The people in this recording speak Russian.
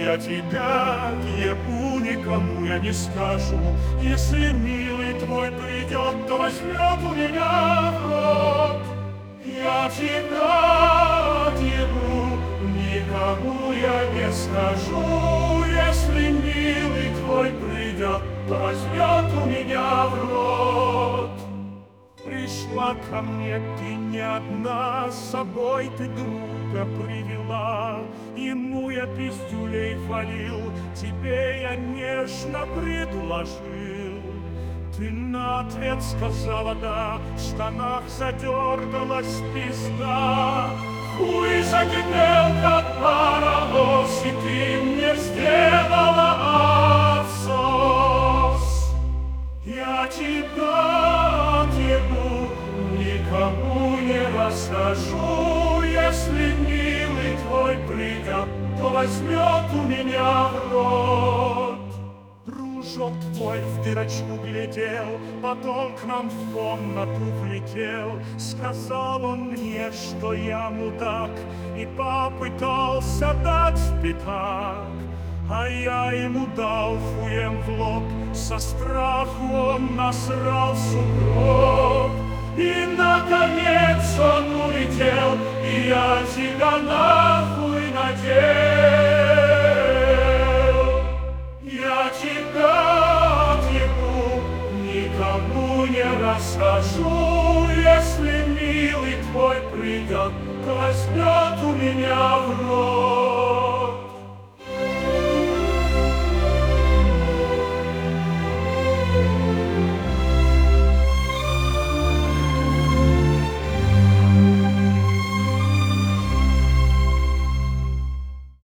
я тебя никому я не скажу. Если милый твой придет, то возьмет у меня в рот. Я тебя отъебу, никому я не скажу. Если милый твой придет, то возьмет у меня в рот. Пришла ко мне ты не одна, с собой ты друга привела. Ему я пиздюлей хвалил, тебе я нежно предложил. Ты на ответ сказала да, в штанах задергалась пизда. Хуй загремел, как паровоз, и ты мне сделала отсос. Я тебя отъебу, никому не расскажу. Если милый твой придет, то возьмет у меня в рот. Дружок твой в дырочку глядел, потом к нам в комнату влетел. Сказал он мне, что я мудак, и попытался дать в пятак. А я ему дал хуем в лоб, со страху он насрал сугроб. И наконец он улетел, и я тебя нахуй надел.